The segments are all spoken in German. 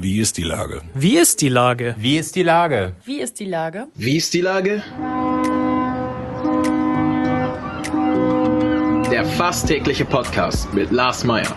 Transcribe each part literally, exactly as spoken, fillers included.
Wie ist die Lage? Wie ist die Lage? Wie ist die Lage? Wie ist die Lage? Wie ist die Lage? Der fast tägliche Podcast mit Lars Meyer.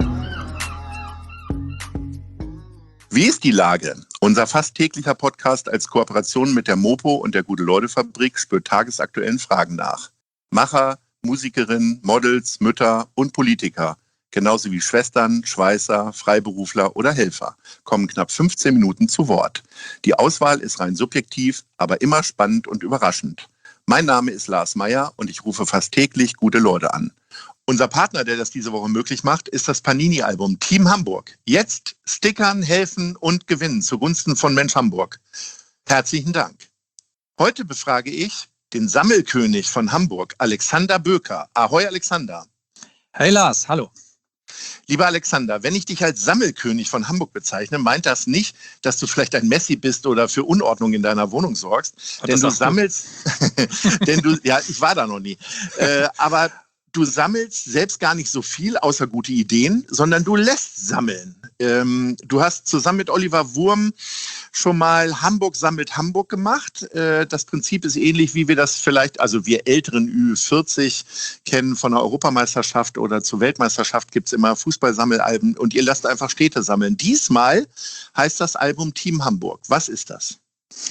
Wie ist die Lage? Unser fast täglicher Podcast als Kooperation mit der Mopo und der Gute-Leute-Fabrik spürt tagesaktuellen Fragen nach. Macher, Musikerinnen, Models, Mütter und Politiker, genauso wie Schwestern, Schweißer, Freiberufler oder Helfer, kommen knapp fünfzehn Minuten zu Wort. Die Auswahl ist rein subjektiv, aber immer spannend und überraschend. Mein Name ist Lars Meyer und ich rufe fast täglich gute Leute an. Unser Partner, der das diese Woche möglich macht, ist das Panini-Album Team Hamburg. Jetzt stickern, helfen und gewinnen zugunsten von Mensch Hamburg. Herzlichen Dank. Heute befrage ich den Sammelkönig von Hamburg, Alexander Böker. Ahoi, Alexander. Hey Lars, hallo. Lieber Alexander, wenn ich dich als Sammelkönig von Hamburg bezeichne, meint das nicht, dass du vielleicht ein Messi bist oder für Unordnung in deiner Wohnung sorgst. Hat denn das du sammelst, denn du, ja, ich war da noch nie. Äh, aber du sammelst selbst gar nicht so viel, außer gute Ideen, sondern du lässt sammeln. Ähm, du hast zusammen mit Oliver Wurm schon mal Hamburg sammelt Hamburg gemacht. Äh, das Prinzip ist ähnlich, wie wir das vielleicht, also wir älteren Ü vierzig kennen von der Europameisterschaft oder zur Weltmeisterschaft gibt es immer Fußballsammelalben und ihr lasst einfach Städte sammeln. Diesmal heißt das Album Team Hamburg. Was ist das?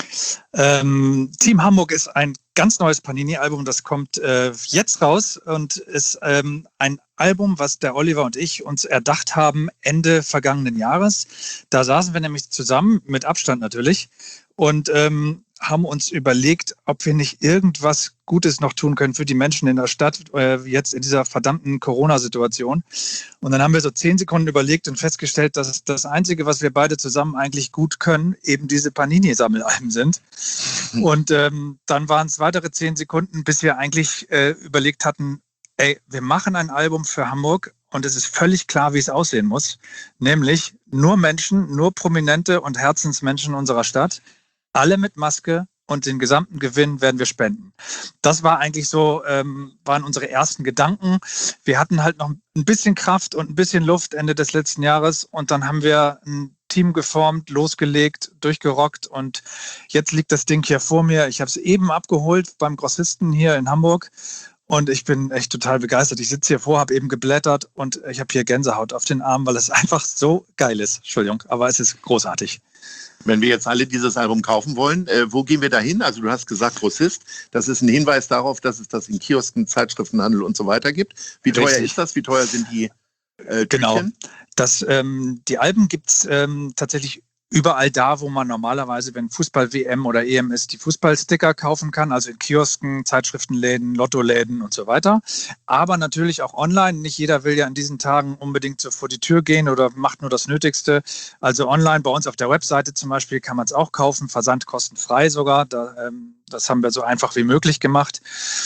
Ähm, Team Hamburg ist ein ganz neues Panini-Album, das kommt äh, jetzt raus und ist ähm, ein Album, was der Oliver und ich uns erdacht haben Ende vergangenen Jahres. Da saßen wir nämlich zusammen, mit Abstand natürlich, und ähm, haben uns überlegt, ob wir nicht irgendwas Gutes noch tun können für die Menschen in der Stadt, äh, jetzt in dieser verdammten Corona-Situation. Und dann haben wir so zehn Sekunden überlegt und festgestellt, dass das Einzige, was wir beide zusammen eigentlich gut können, eben diese Panini-Sammelalben sind. Mhm. Und ähm, dann waren es weitere zehn Sekunden, bis wir eigentlich äh, überlegt hatten, ey, wir machen ein Album für Hamburg und es ist völlig klar, wie es aussehen muss. Nämlich nur Menschen, nur Prominente und Herzensmenschen unserer Stadt, alle mit Maske, und den gesamten Gewinn werden wir spenden. Das war eigentlich so, ähm, waren unsere ersten Gedanken. Wir hatten halt noch ein bisschen Kraft und ein bisschen Luft Ende des letzten Jahres und dann haben wir ein Team geformt, losgelegt, durchgerockt und jetzt liegt das Ding hier vor mir. Ich habe es eben abgeholt beim Grossisten hier in Hamburg und ich bin echt total begeistert. Ich sitze hier vor, habe eben geblättert und ich habe hier Gänsehaut auf den Armen, weil es einfach so geil ist. Entschuldigung, aber es ist großartig. Wenn wir jetzt alle dieses Album kaufen wollen, äh, wo gehen wir da hin? Also du hast gesagt Grossist, das ist ein Hinweis darauf, dass es das in Kiosken, Zeitschriftenhandel und so weiter gibt. Wie teuer Richtig. ist das? Wie teuer sind die äh, Tütchen? Genau, das, ähm, die Alben gibt es ähm, tatsächlich überall da, wo man normalerweise, wenn Fußball-W M oder E M ist, die Fußballsticker kaufen kann, also in Kiosken, Zeitschriftenläden, Lottoläden und so weiter. Aber natürlich auch online. Nicht jeder will ja in diesen Tagen unbedingt so vor die Tür gehen oder macht nur das Nötigste. Also online, bei uns auf der Webseite zum Beispiel, kann man es auch kaufen, versandkostenfrei sogar. Da, ähm, das haben wir so einfach wie möglich gemacht.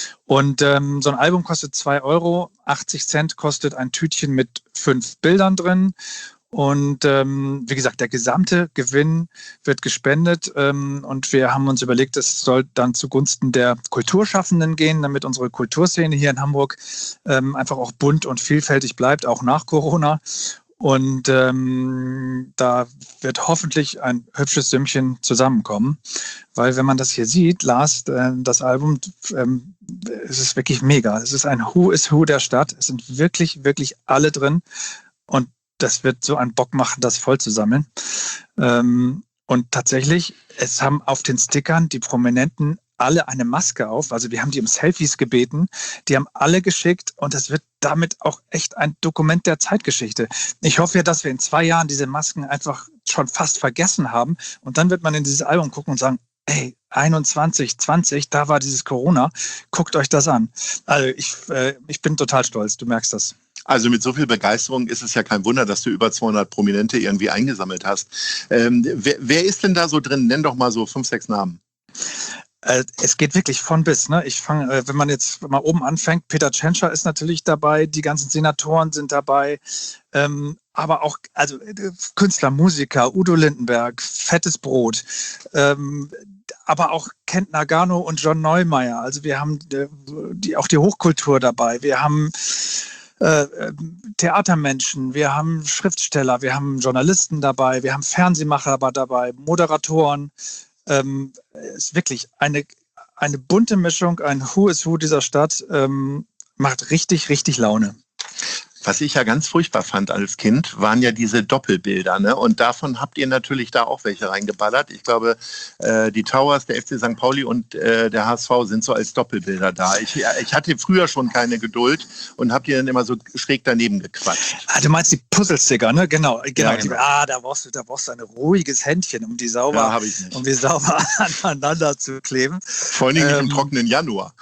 Und ähm, so ein Album kostet zwei Euro, achtzig Cent kostet ein Tütchen mit fünf Bildern drin. Und ähm, wie gesagt, der gesamte Gewinn wird gespendet ähm, und wir haben uns überlegt, es soll dann zugunsten der Kulturschaffenden gehen, damit unsere Kulturszene hier in Hamburg ähm, einfach auch bunt und vielfältig bleibt, auch nach Corona. Und ähm, da wird hoffentlich ein hübsches Sümmchen zusammenkommen, weil wenn man das hier sieht, Lars, äh, das Album, ähm, es ist wirklich mega. Es ist ein Who is Who der Stadt. Es sind wirklich, wirklich alle drin und das wird so einen Bock machen, das voll zu sammeln. Ähm, und tatsächlich, es haben auf den Stickern die Prominenten alle eine Maske auf. Also wir haben die um Selfies gebeten. Die haben alle geschickt und es wird damit auch echt ein Dokument der Zeitgeschichte. Ich hoffe ja, dass wir in zwei Jahren diese Masken einfach schon fast vergessen haben. Und dann wird man in dieses Album gucken und sagen, ey, einundzwanzig, zwanzig, da war dieses Corona. Guckt euch das an. Also ich, äh, ich bin total stolz, du merkst das. Also mit so viel Begeisterung ist es ja kein Wunder, dass du über zweihundert Prominente irgendwie eingesammelt hast. Ähm, wer, wer ist denn da so drin? Nenn doch mal so fünf, sechs Namen. Äh, es geht wirklich von bis. Ne? Ich fange, äh, wenn man jetzt mal oben anfängt, Peter Tschentscher ist natürlich dabei, die ganzen Senatoren sind dabei, ähm, aber auch also äh, Künstler, Musiker, Udo Lindenberg, Fettes Brot, ähm, aber auch Kent Nagano und John Neumeier. Also wir haben äh, die, auch die Hochkultur dabei. Wir haben äh, Theatermenschen, wir haben Schriftsteller, wir haben Journalisten dabei, wir haben Fernsehmacher dabei, Moderatoren. Ähm, ist wirklich eine, eine bunte Mischung, ein Who is Who dieser Stadt, ähm, macht richtig, richtig Laune. Was ich ja ganz furchtbar fand als Kind, waren ja diese Doppelbilder. Ne? Und davon habt ihr natürlich da auch welche reingeballert. Ich glaube, äh, die Towers, der F C Sankt Pauli und äh, der H S V sind so als Doppelbilder da. Ich, ich hatte früher schon keine Geduld und hab die dann immer so schräg daneben gequatscht. Ah, du meinst die Puzzlesticker, ne? Genau. genau, Ja, genau. Die, ah, da brauchst du, da brauchst du ein ruhiges Händchen, um die sauber, Ja, hab ich nicht. um die sauber aneinander zu kleben. Vor allen Dingen Ähm, nicht im trockenen Januar.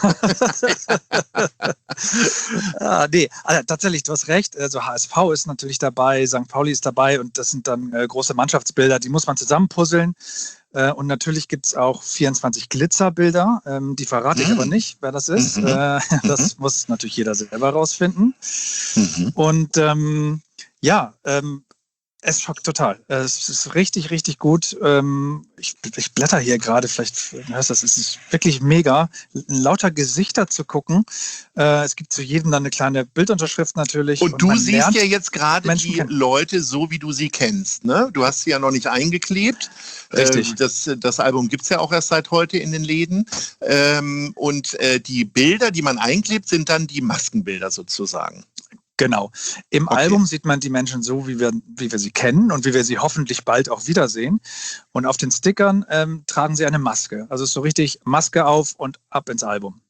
ah, nee, also, tatsächlich, du hast recht. Also H S V ist natürlich dabei, Sankt Pauli ist dabei und das sind dann äh, große Mannschaftsbilder, die muss man zusammenpuzzeln. Äh, und natürlich gibt es auch vierundzwanzig Glitzerbilder, ähm, die verrate ich Mhm. aber nicht, wer das ist. Mhm. Äh, das muss natürlich jeder selber rausfinden. Mhm. Und ähm, ja, ähm, es schockt total. Es ist richtig, richtig gut. Ähm, ich, ich blätter hier gerade, vielleicht hörst du das, es ist wirklich mega, lauter Gesichter zu gucken. Äh, es gibt zu jedem dann eine kleine Bildunterschrift natürlich. Und, und du man siehst lernt ja jetzt gerade Menschen die kennen. Leute so, wie du sie kennst. Ne? Du hast sie ja noch nicht eingeklebt. Richtig. Äh, das, das Album gibt es ja auch erst seit heute in den Läden. Ähm, und äh, die Bilder, die man einklebt, sind dann die Maskenbilder sozusagen. Genau. Im Okay. Album sieht man die Menschen so, wie wir, wie wir sie kennen und wie wir sie hoffentlich bald auch wiedersehen. Und auf den Stickern ähm, tragen sie eine Maske. Also es ist so richtig Maske auf und ab ins Album.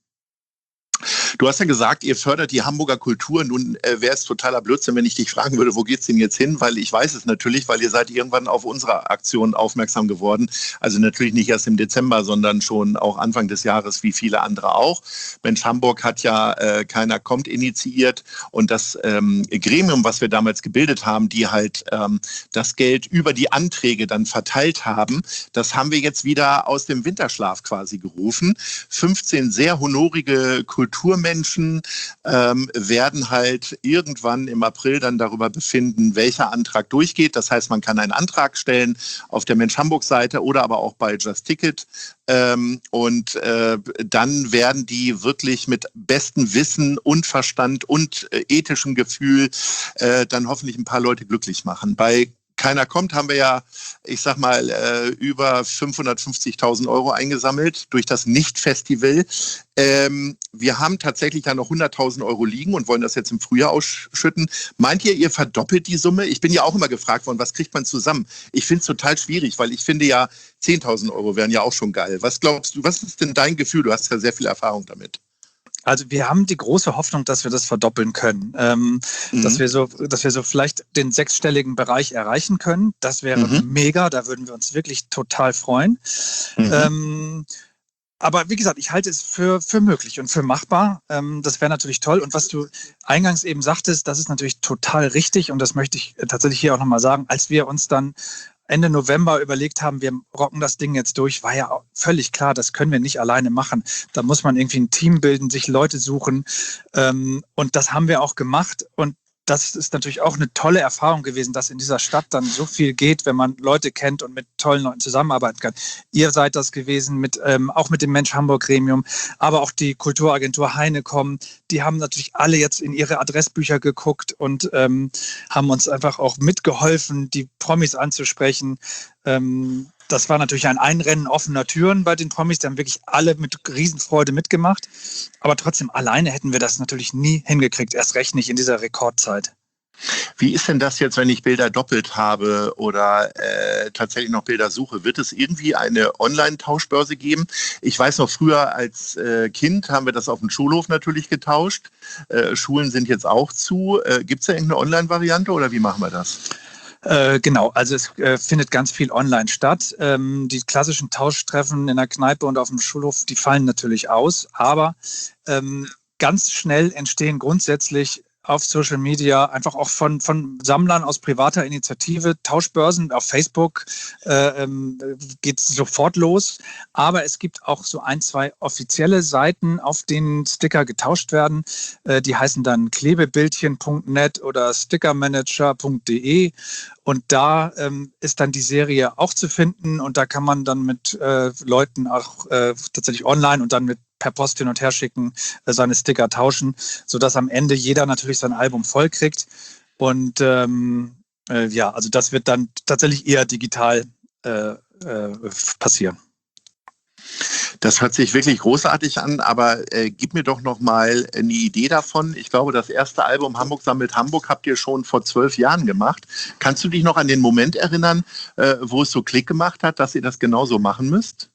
Du hast ja gesagt, ihr fördert die Hamburger Kultur. Nun äh, wäre es totaler Blödsinn, wenn ich dich fragen würde, wo geht's denn jetzt hin? Weil ich weiß es natürlich, weil ihr seid irgendwann auf unsere Aktion aufmerksam geworden. Also natürlich nicht erst im Dezember, sondern schon auch Anfang des Jahres, wie viele andere auch. Mensch, Hamburg hat ja äh, Keiner kommt initiiert. Und das ähm, Gremium, was wir damals gebildet haben, die halt ähm, das Geld über die Anträge dann verteilt haben, das haben wir jetzt wieder aus dem Winterschlaf quasi gerufen. fünfzehn sehr honorige Kulturmenschen ähm, werden halt irgendwann im April dann darüber befinden, welcher Antrag durchgeht. Das heißt, man kann einen Antrag stellen auf der Mensch Hamburg-Seite oder aber auch bei Just Ticket. Ähm, und äh, dann werden die wirklich mit bestem Wissen und Verstand und äh, ethischem Gefühl äh, dann hoffentlich ein paar Leute glücklich machen. Bei Keiner kommt, haben wir ja, ich sag mal, äh, über fünfhundertfünfzigtausend Euro eingesammelt durch das Nicht-Festival. Ähm, wir haben tatsächlich ja noch hunderttausend Euro liegen und wollen das jetzt im Frühjahr ausschütten. Meint ihr, ihr verdoppelt die Summe? Ich bin ja auch immer gefragt worden, was kriegt man zusammen? Ich finde es total schwierig, weil ich finde ja, zehntausend Euro wären ja auch schon geil. Was glaubst du, was ist denn dein Gefühl? Du hast ja sehr viel Erfahrung damit. Also wir haben die große Hoffnung, dass wir das verdoppeln können, ähm, mhm. dass wir so, dass wir so vielleicht den sechsstelligen Bereich erreichen können. Das wäre mhm. mega, da würden wir uns wirklich total freuen. Mhm. Ähm, aber wie gesagt, ich halte es für, für möglich und für machbar. Ähm, das wäre natürlich toll. Und was du eingangs eben sagtest, das ist natürlich total richtig. Und das möchte ich tatsächlich hier auch nochmal sagen. Als wir uns dann Ende November überlegt haben, wir rocken das Ding jetzt durch, war ja völlig klar, das können wir nicht alleine machen. Da muss man irgendwie ein Team bilden, sich Leute suchen. Ähm, und das haben wir auch gemacht. Und das ist natürlich auch eine tolle Erfahrung gewesen, dass in dieser Stadt dann so viel geht, wenn man Leute kennt und mit tollen Leuten zusammenarbeiten kann. Ihr seid das gewesen, mit, ähm, auch mit dem Mensch Hamburg Gremium, aber auch die Kulturagentur Heinecom. Die haben natürlich alle jetzt in ihre Adressbücher geguckt und ähm, haben uns einfach auch mitgeholfen, die Promis anzusprechen. Ähm, Das war natürlich ein Einrennen offener Türen bei den Promis. Die haben wirklich alle mit Riesenfreude mitgemacht. Aber trotzdem, alleine hätten wir das natürlich nie hingekriegt. Erst recht nicht in dieser Rekordzeit. Wie ist denn das jetzt, wenn ich Bilder doppelt habe oder äh, tatsächlich noch Bilder suche? Wird es irgendwie eine Online-Tauschbörse geben? Ich weiß noch, früher als äh, Kind haben wir das auf dem Schulhof natürlich getauscht. Äh, Schulen sind jetzt auch zu. Äh, Gibt es da irgendeine Online-Variante oder wie machen wir das? Äh, genau, also es äh, findet ganz viel online statt. Ähm, die klassischen Tauschtreffen in der Kneipe und auf dem Schulhof, die fallen natürlich aus, aber ähm, ganz schnell entstehen grundsätzlich auf Social Media, einfach auch von, von Sammlern aus privater Initiative, Tauschbörsen auf Facebook äh, ähm, geht es sofort los. Aber es gibt auch so ein, zwei offizielle Seiten, auf denen Sticker getauscht werden. Äh, die heißen dann klebebildchen punkt net oder stickermanager punkt de. Und da ähm, ist dann die Serie auch zu finden und da kann man dann mit äh, Leuten auch äh, tatsächlich online und dann mit per Post hin und her schicken, äh, seine Sticker tauschen, sodass am Ende jeder natürlich sein Album voll kriegt. Und ähm, äh, ja, also das wird dann tatsächlich eher digital äh, äh, passieren. Das hört sich wirklich großartig an, aber äh, gib mir doch noch mal eine Idee davon. Ich glaube, das erste Album Hamburg sammelt Hamburg habt ihr schon vor zwölf Jahren gemacht. Kannst du dich noch an den Moment erinnern, äh, wo es so Klick gemacht hat, dass ihr das genauso machen müsst?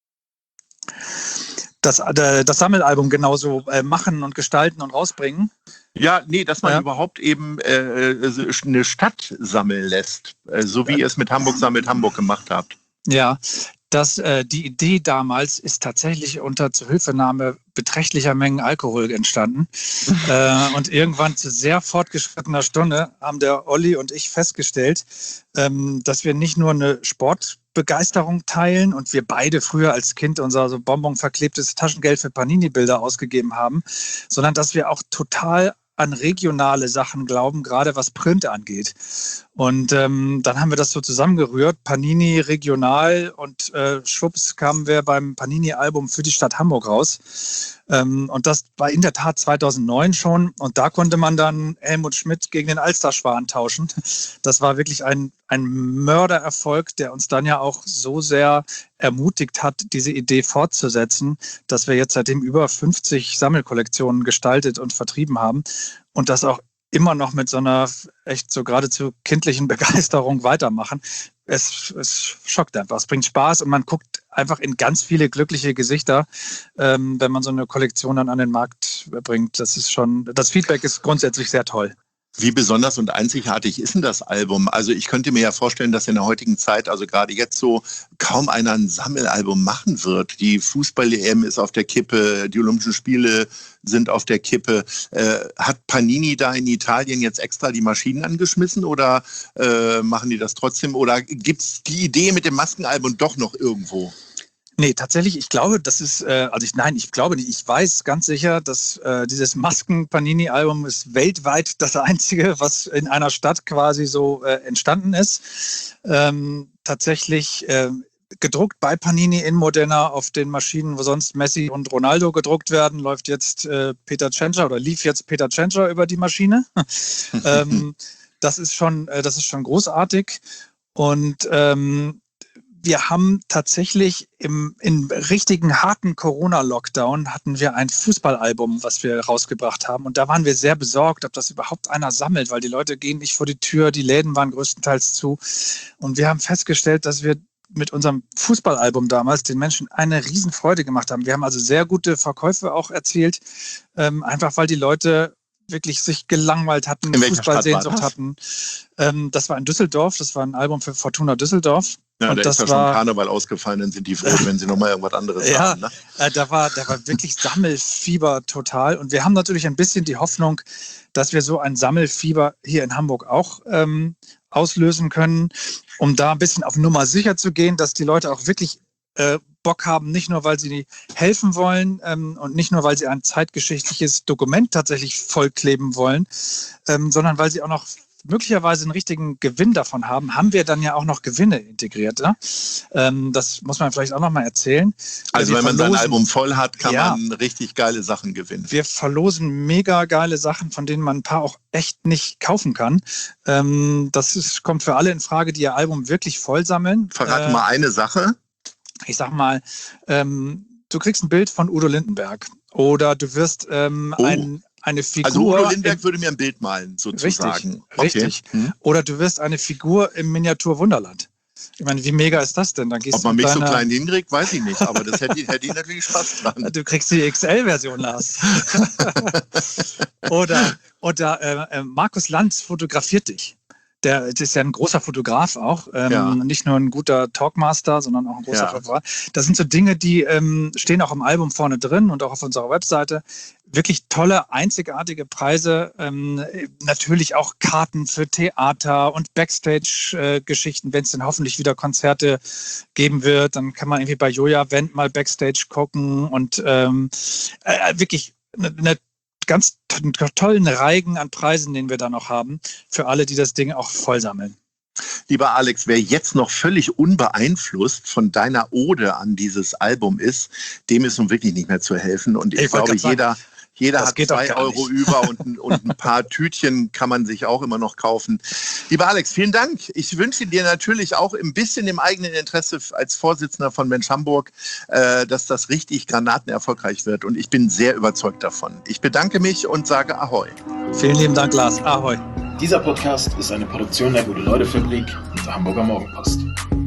Das, äh, das Sammelalbum genauso äh, machen und gestalten und rausbringen? Ja, nee, dass man ja. überhaupt eben äh, eine Stadt sammeln lässt, äh, so wie ihr es mit Hamburg sammelt Hamburg gemacht habt. Ja, das, äh, die Idee damals ist tatsächlich unter Zuhilfenahme beträchtlicher Mengen Alkohol entstanden. äh, und irgendwann zu sehr fortgeschrittener Stunde haben der Olli und ich festgestellt, ähm, dass wir nicht nur eine Sportbegeisterung teilen und wir beide früher als Kind unser so Bonbon verklebtes Taschengeld für Panini-Bilder ausgegeben haben, sondern dass wir auch total an regionale Sachen glauben, gerade was Print angeht. Und ähm, dann haben wir das so zusammengerührt, Panini regional, und äh, schwupps kamen wir beim Panini-Album für die Stadt Hamburg raus. Ähm, und das war in der Tat zweitausendneun schon, und da konnte man dann Helmut Schmidt gegen den Alsterschwan tauschen. Das war wirklich ein, ein Mördererfolg, der uns dann ja auch so sehr ermutigt hat, diese Idee fortzusetzen, dass wir jetzt seitdem über fünfzig Sammelkollektionen gestaltet und vertrieben haben und das auch immer noch mit so einer echt so geradezu kindlichen Begeisterung weitermachen. Es, es schockt einfach, es bringt Spaß und man guckt einfach in ganz viele glückliche Gesichter, ähm, wenn man so eine Kollektion dann an den Markt bringt. Das ist schon, das Feedback ist grundsätzlich sehr toll. Wie besonders und einzigartig ist denn das Album? Also ich könnte mir ja vorstellen, dass in der heutigen Zeit, also gerade jetzt so, kaum einer ein Sammelalbum machen wird. Die Fußball-E M ist auf der Kippe, die Olympischen Spiele sind auf der Kippe. Äh, hat Panini da in Italien jetzt extra die Maschinen angeschmissen oder äh, machen die das trotzdem? Oder gibt es die Idee mit dem Maskenalbum doch noch irgendwo? Nee, tatsächlich, ich glaube, das ist, äh, also ich, nein, ich glaube nicht, ich weiß ganz sicher, dass äh, dieses Masken-Panini-Album ist weltweit das einzige, was in einer Stadt quasi so äh, entstanden ist. Ähm, tatsächlich äh, gedruckt bei Panini in Modena auf den Maschinen, wo sonst Messi und Ronaldo gedruckt werden, läuft jetzt äh, Peter Tschentscher oder lief jetzt Peter Tschentscher über die Maschine. ähm, das ist schon, äh, das ist schon großartig. Und ähm, wir haben tatsächlich im, im richtigen harten Corona-Lockdown hatten wir ein Fußballalbum, was wir rausgebracht haben. Und da waren wir sehr besorgt, ob das überhaupt einer sammelt, weil die Leute gehen nicht vor die Tür, die Läden waren größtenteils zu. Und wir haben festgestellt, dass wir mit unserem Fußballalbum damals den Menschen eine Riesenfreude gemacht haben. Wir haben also sehr gute Verkäufe auch erzielt, ähm, einfach weil die Leute wirklich sich gelangweilt hatten, Fußballsehnsucht hatten. Ähm, das war in Düsseldorf, das war ein Album für Fortuna Düsseldorf. Ja, und da das ist ja war, schon Karneval ausgefallen, dann sind die froh, wenn sie nochmal irgendwas anderes ja, haben. Ne? Äh, da war, da war wirklich Sammelfieber total. Und wir haben natürlich ein bisschen die Hoffnung, dass wir so ein Sammelfieber hier in Hamburg auch ähm, auslösen können, um da ein bisschen auf Nummer sicher zu gehen, dass die Leute auch wirklich äh, Bock haben, nicht nur, weil sie helfen wollen ähm, und nicht nur, weil sie ein zeitgeschichtliches Dokument tatsächlich vollkleben wollen, ähm, sondern weil sie auch noch möglicherweise einen richtigen Gewinn davon haben, haben wir dann ja auch noch Gewinne integriert. Ne? Ähm, das muss man vielleicht auch noch mal erzählen. Also wir wenn man verlosen, sein Album voll hat, kann ja, man richtig geile Sachen gewinnen. Wir verlosen mega geile Sachen, von denen man ein paar auch echt nicht kaufen kann. Ähm, das ist, kommt für alle in Frage, die ihr Album wirklich voll sammeln. Verrat äh, mal eine Sache. Ich sag mal, ähm, du kriegst ein Bild von Udo Lindenberg oder du wirst ähm, Oh. ein eine Figur. Also Udo Lindenberg würde mir ein Bild malen, sozusagen. Richtig, okay. richtig. Hm. Oder du wirst eine Figur im Miniatur Wunderland. Ich meine, wie mega ist das denn? Dann gehst Ob man du mich deiner... so klein hinkriegt, weiß ich nicht. Aber das hätte, hätte ich natürlich Spaß dran. Du kriegst die X L-Version, Lars. oder oder äh, Markus Lanz fotografiert dich. Der ist ja ein großer Fotograf auch, ähm, ja. Nicht nur ein guter Talkmaster, sondern auch ein großer ja. Fotograf. Das sind so Dinge, die ähm, stehen auch im Album vorne drin und auch auf unserer Webseite. Wirklich tolle, einzigartige Preise. Ähm, natürlich auch Karten für Theater und Backstage-Geschichten, äh, wenn es denn hoffentlich wieder Konzerte geben wird. Dann kann man irgendwie bei Joja Wendt mal Backstage gucken und ähm, äh, wirklich eine, eine ganz tollen Reigen an Preisen, den wir da noch haben, für alle, die das Ding auch voll sammeln. Lieber Alex, wer jetzt noch völlig unbeeinflusst von deiner Ode an dieses Album ist, dem ist nun wirklich nicht mehr zu helfen. Und ich, ich glaube, jeder, jeder hat zwei Euro über und, ein, und ein paar Tütchen kann man sich auch immer noch kaufen. Lieber Alex, vielen Dank. Ich wünsche dir natürlich auch ein bisschen im eigenen Interesse als Vorsitzender von Mensch Hamburg, äh, dass das richtig granatenerfolgreich wird. Und ich bin sehr überzeugt davon. Ich bedanke mich und sage Ahoi. Vielen lieben Dank, Lars. Ahoi. Dieser Podcast ist eine Produktion der Gute-Leute-Fabrik und der Hamburger Morgenpost.